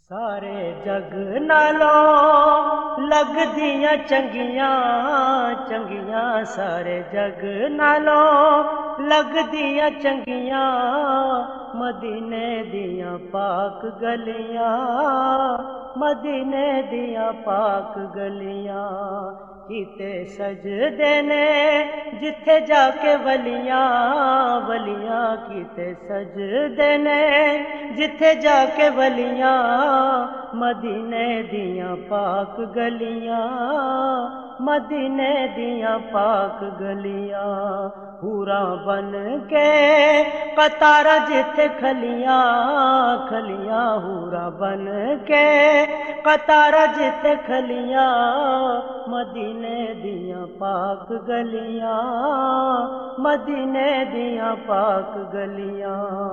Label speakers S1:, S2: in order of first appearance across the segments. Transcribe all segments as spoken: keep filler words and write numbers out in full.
S1: سارے جگ نالوں لگدیاں چنگیاں چنگیاں، سارے جگ نالوں لگدیاں چنگیاں، مدینے دیاں پاک گلیاں، مدینے دیاں پاک گلیاں، کیتے سجدے نے جتھے جا کے ولیاں ولیاں، کیتے سجدے نے جتھے جا کے ولیاں، مدینے دیاں پاک گلیاں، مدینے دیاں پاک گلیاں، حوراں بن کے قطاراں جتھے کھلیاں کھلیاں، حوراں بن کے قطاراں جتھے کھلیاں، مدینے دیاں پاک گلیاں، مدینے دیاں پاک گلیاں،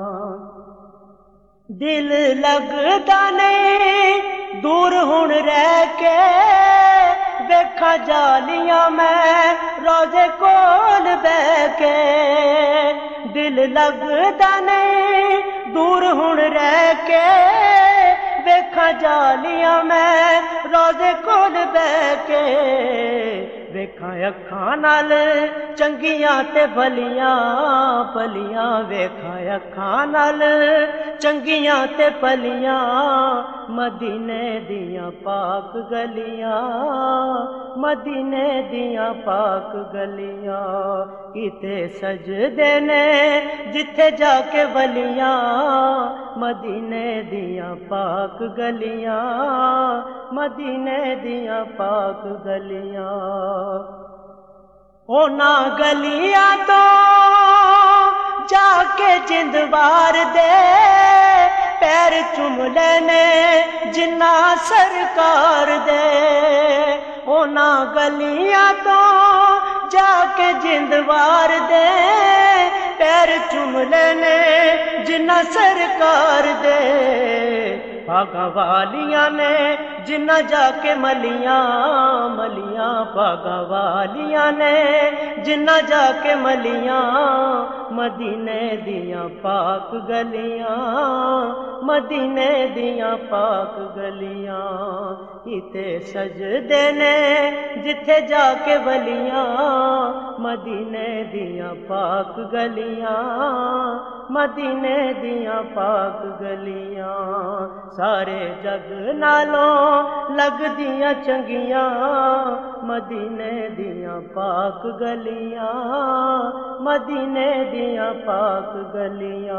S1: دل لگدا نہیں دور ہن رہ کے، ویکھاں جالیاں میں روزے کول بہ کے، دل لگدا نہیں دور ہن رہ کے، ویکھاں جالیاں میں روزے کول بہ کے، ویکھاں اکھاں نال چنگیاں تے بھلیاں بھلیاں، ویکھاں اکھاں نال چنگیاں تے بھلیاں، مدینے دیاں پاک گلیاں، مدینے دیاں پاک گلیاں، کیتے سجدے نے جتھے جا کے ولیاں، مدینے دیاں پاک گلیاں، مدینے دیاں پاک گلیاں، اونا گلیاں تو جا کے جندوار دے پیر چوم لینے جنہ سرکار دے، اونا گلیاں تو جا کے جندوار دے پیر چوم لینے جنہ سرکار دے، بھاگا والیاں نے جنہ جا کے ملیاں ملیاں، بھاگا والیاں نے جنہ جا کے ملیاں، مدینے دیاں پاک گلیاں، مدینے دیاں پاک گلیاں، کیتے سجدے نے جتھے جا کے ولیاں، مدینے دیاں پاک گلیاں، مدینے دیاں پاک گلیاں، سارے جگ نالوں لگدیاں چنگیاں، مدینے دیاں پاک گلیاں، مدینے دیاں پاک گلیاں،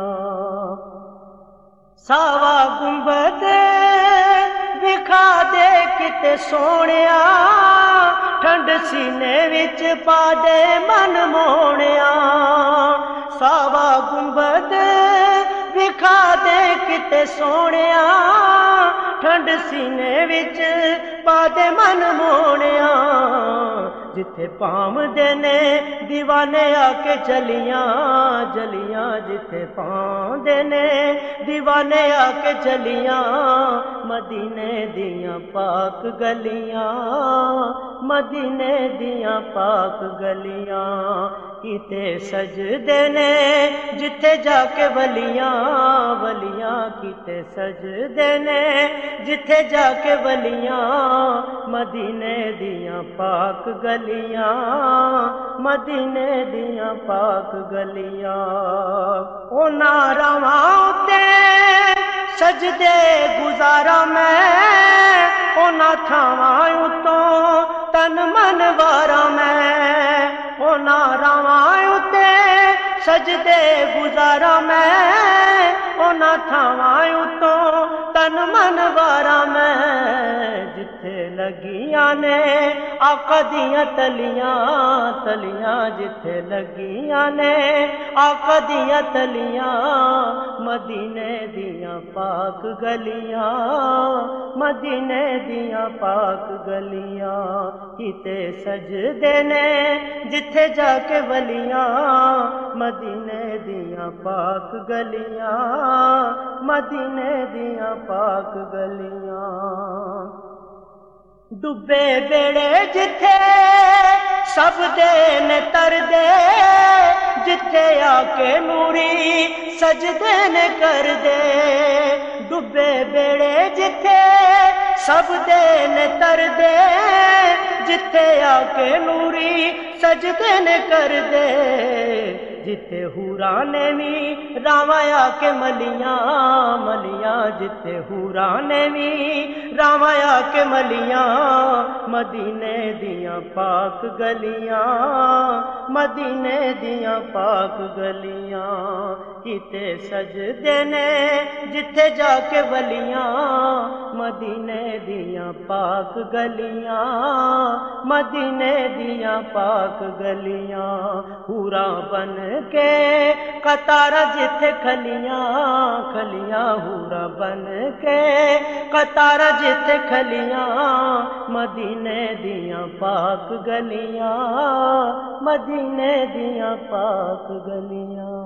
S1: ساوا گنبد وکھا دے کتے سونیا، ٹھنڈ سینے وچ پا دے من موڑیا، ساوا گنبد وکھا دے کتے سونیا، ٹھنڈ سینے وچ پا دے من موڑیا، جتھے پام دینے دیوانے آ کے چلیاں جلیاں، جتھے پام دینے دیوانے آ کے چلیاں، مدینے دیاں پاک گلیاں، مدینے دیاں پاک گلیاں، کیتے سجدے نے جتھے جا کے ولیاں ولیاں، کیتے سجدے نے جتھے جا کے ولیاں، مدینے دیاں پاک گلیاں، مدینے دیاں پاک گلیاں، اونا رواں تے سجدے گزارا میں، اونا تھاواں اتوں تن من وارا میں، اونا رواں تے سجدے گزارا میں، اونا تھاواں اتوں تن من وارا میں، جتھے لگیاں نے آقا دیاں تلیاں تلیاں، جتھے لگیاں نے آقا دیاں تلیاں، مدینے دیاں پاک گلیاں، مدینے دیاں پاک گلیاں، کیتے سجدے نے جتھے جا کے ولیاں، مدینے دیاں پاک گلیاں، مدینے دیاں پاک گلیاں، ڈبے بیڑے جتھے سب دے نے تر دے، جتھے آ کے نوری سجدے نے کر دے، ڈبے بیڑے جتھے سب دے نے تر دے جتھے آ کے نوری سجدے نے کر دے جتھے حوراں نے بھی راواں آ کے ملیاں ملیاں جتھے حوراں نے بھی راواں آ کے ملیاں مدینے دیاں پاک گلیاں مدینے دیاں پاک گلیاں کیتے سجدے نے جتھے جا کے ولیاں مدینے دیاں پاک گلیاں مدینے دیاں پاک گلیاں حوراں بن کے قطار جتھے کھلیاں کھلیاں حوراں بن کے قطار جتھے کھلیاں مدینے دیاں پاک گلیاں مدینے دیاں پاک گلیاں